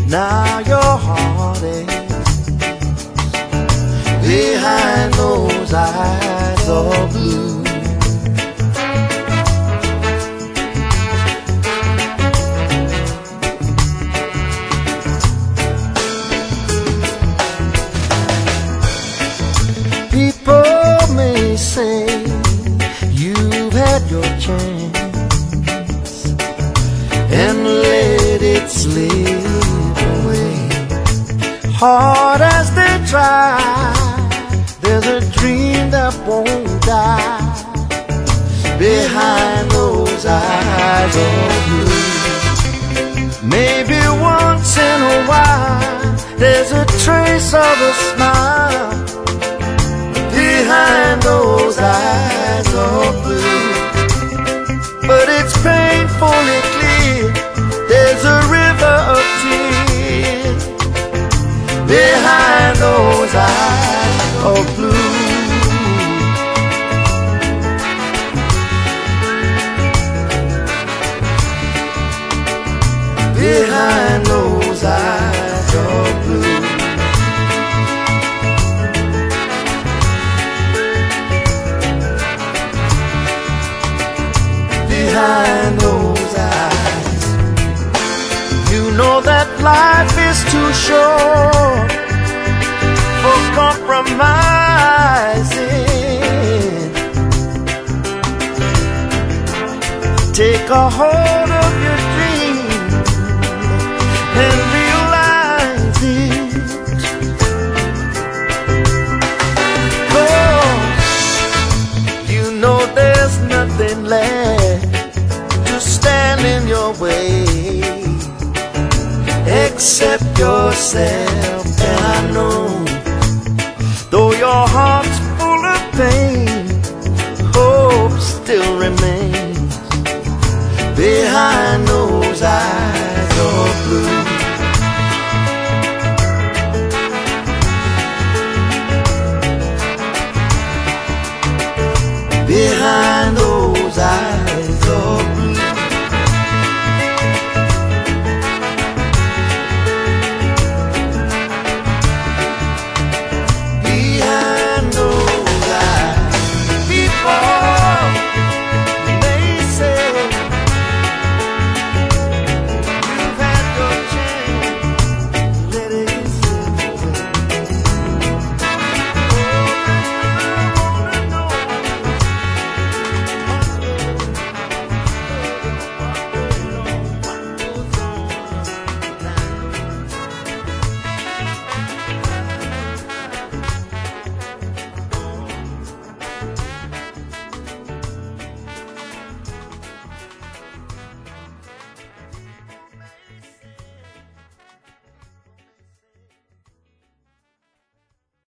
Now your heart aches behind those eyes of blue. People may say you've had your chance and let it slip away. Hard as they try, there's a dream that won't die behind those eyes of blue. Maybe once in a while there's a trace of a smile behind those eyes of blue. But it's painfully clear there's a river of tears behind those eyes of blue. Behind those eyes of blue. Behind those eyes, you know that life is too short for compromising. Take a hold of your dream and realize it. 'Cause you know there's nothing left stand in your way except yourself. And I know, though your heart's full of pain, hope still remains behind